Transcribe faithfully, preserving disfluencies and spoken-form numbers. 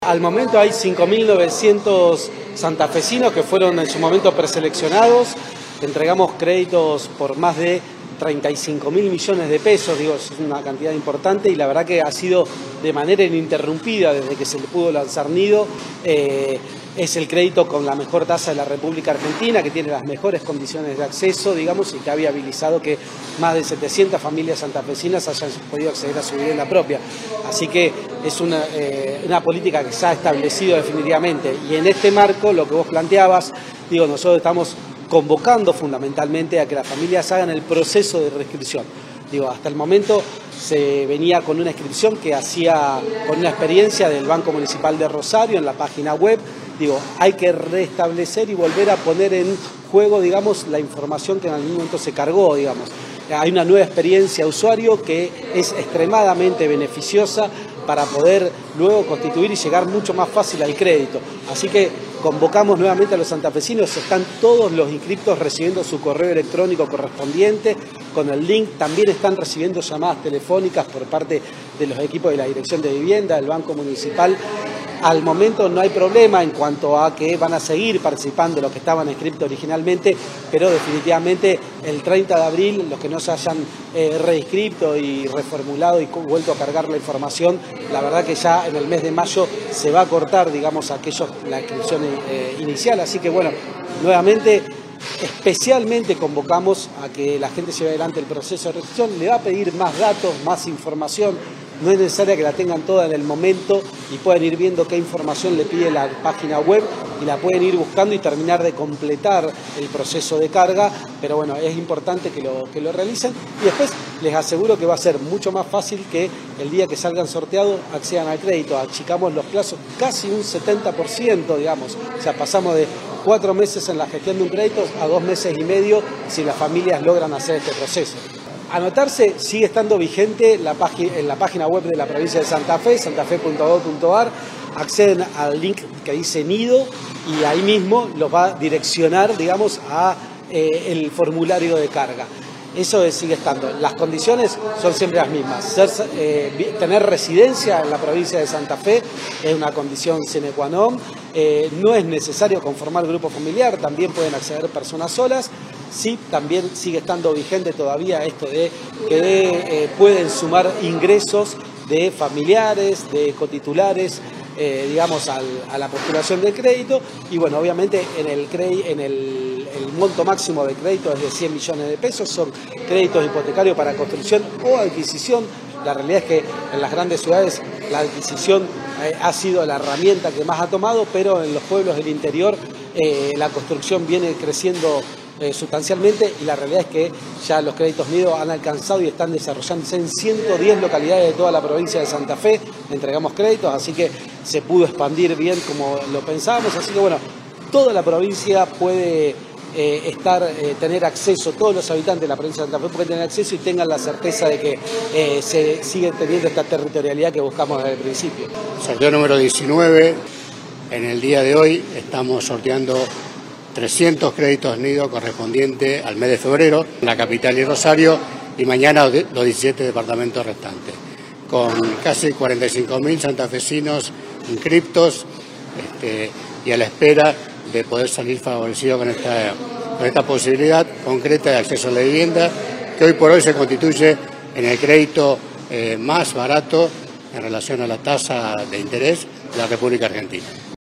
Al momento hay cinco mil novecientos santafesinos que fueron en su momento preseleccionados. Entregamos créditos por más de treinta y cinco mil millones de pesos, digo, es una cantidad importante y la verdad que ha sido de manera ininterrumpida desde que se le pudo lanzar Nido. Eh, es el crédito con la mejor tasa de la República Argentina, que tiene las mejores condiciones de acceso, digamos, y que ha viabilizado que más de setecientas familias santafesinas hayan podido acceder a su vivienda propia. Así que es una, eh, una política que se ha establecido definitivamente. Y en este marco, lo que vos planteabas, digo, nosotros estamos convocando fundamentalmente a que las familias hagan el proceso de reinscripción. Digo, hasta el momento se venía con una inscripción que hacía con una experiencia del Banco Municipal de Rosario en la página web. Digo, hay que restablecer y volver a poner en juego, digamos, la información que en algún momento se cargó, digamos. Hay una nueva experiencia de usuario que es extremadamente beneficiosa para poder luego constituir y llegar mucho más fácil al crédito. Así que convocamos nuevamente a los santafesinos, están todos los inscriptos recibiendo su correo electrónico correspondiente con el link, también están recibiendo llamadas telefónicas por parte de los equipos de la Dirección de Vivienda, del Banco Municipal. Al momento no hay problema en cuanto a que van a seguir participando los que estaban inscritos originalmente, pero definitivamente el treinta de abril, los que no se hayan eh, reinscrito y reformulado y vuelto a cargar la información, la verdad que ya en el mes de mayo se va a cortar, digamos, aquellos, la inscripción eh, inicial. Así que bueno, nuevamente, especialmente convocamos a que la gente lleve adelante el proceso de reinscripción, le va a pedir más datos, más información. No es necesaria que la tengan toda en el momento y pueden ir viendo qué información le pide la página web y la pueden ir buscando y terminar de completar el proceso de carga, pero bueno, es importante que lo, que lo realicen y después les aseguro que va a ser mucho más fácil que el día que salgan sorteados accedan al crédito. Achicamos los plazos casi un setenta por ciento, digamos, o sea, pasamos de cuatro meses en la gestión de un crédito a dos meses y medio si las familias logran hacer este proceso. Anotarse sigue estando vigente la en la página web de la provincia de Santa Fe, santafe punto gov punto ar, acceden al link que dice Nido y ahí mismo los va a direccionar, digamos, a eh, el formulario de carga. Eso es, sigue estando. Las condiciones son siempre las mismas. Ser, eh, tener residencia en la provincia de Santa Fe es una condición sine qua non. Eh, no es necesario conformar grupo familiar, también pueden acceder personas solas. Sí, también sigue estando vigente todavía esto de que eh, pueden sumar ingresos de familiares, de cotitulares, eh, digamos, al, a la postulación del crédito. Y bueno, obviamente en el, en el, el monto máximo de crédito es de cien millones de pesos, son créditos hipotecarios para construcción o adquisición. La realidad es que en las grandes ciudades la adquisición eh, ha sido la herramienta que más ha tomado, pero en los pueblos del interior eh, la construcción viene creciendo Eh, sustancialmente y la realidad es que ya los créditos Nido han alcanzado y están desarrollándose en ciento diez localidades de toda la provincia de Santa Fe. Entregamos créditos, así que se pudo expandir bien como lo pensábamos. Así que bueno, toda la provincia puede eh, estar, eh, tener acceso, todos los habitantes de la provincia de Santa Fe pueden tener acceso y tengan la certeza de que eh, se sigue teniendo esta territorialidad que buscamos desde el principio. Sorteo número diecinueve. En el día de hoy estamos sorteando trescientos créditos Nido correspondiente al mes de febrero en la capital y Rosario y mañana los diecisiete departamentos restantes, con casi cuarenta y cinco mil santafesinos inscriptos este, y a la espera de poder salir favorecidos con esta, con esta posibilidad concreta de acceso a la vivienda que hoy por hoy se constituye en el crédito eh, más barato en relación a la tasa de interés de la República Argentina.